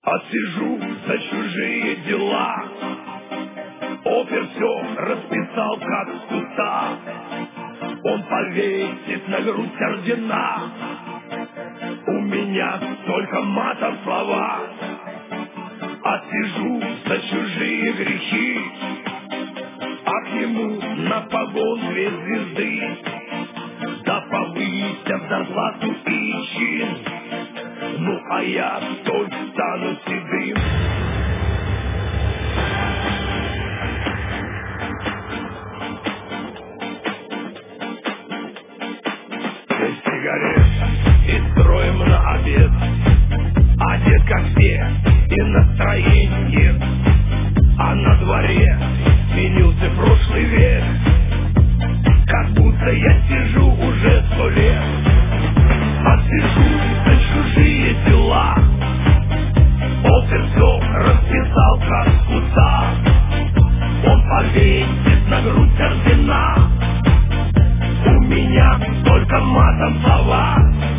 Отсижу за чужие дела. Опер все расписал, как с куста. Он повесит на грудь ордена. У меня только матом слова. Отсижу за чужие грехи, а к нему на погон 2 звезды. Да повысят зарплату и чин. Ну а я только стану седым. Без сигарет и строим на обед. Одет как все и настроения нет. А на дворе сменился прошлый век. Как будто я сижу уже 100 лет. Отсижу за чужие дела. Опер все расписал, как с куста. Он повесит на грудь ордена. У меня только матом слова.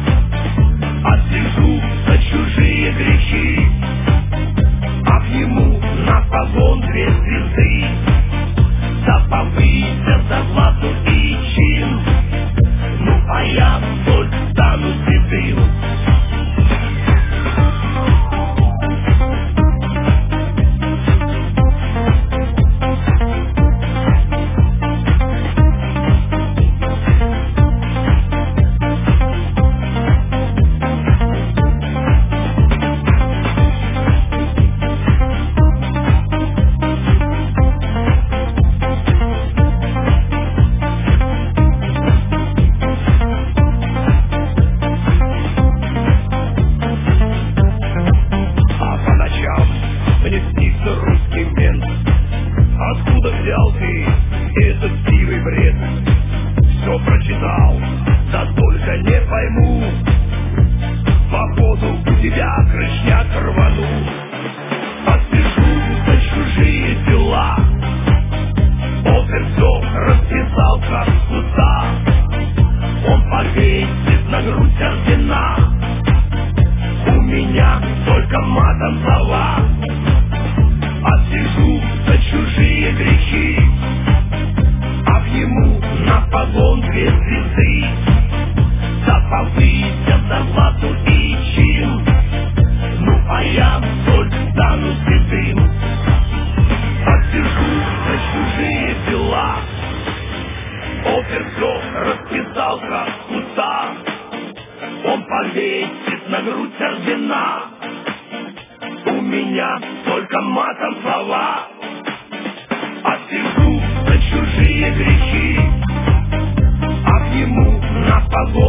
Отсижу за чужие грехи, а к нему на погон 2 звезды. Да повысят зарплату и чин. Ну а я только стану седым. Мне снится русский мент. Откуда взял ты этот сивый бред? Все прочитал, да только не пойму. Походу у тебя крышняк рванул. Отпишу за чужие дела. Опер все расписал, как с куста. Он повесит на грудь ордена. У меня только матом слова. Отсижу за чужие грехи, а к нему на погон 2 звезды. Да повысят зарплату и чин. Ну а я только стану седым. Отсижу за чужие дела. Опер все расписал, как с куста. Он повесит на грудь ордена. У меня только матом слова. Отсижу за чужие грехи, а к нему на погон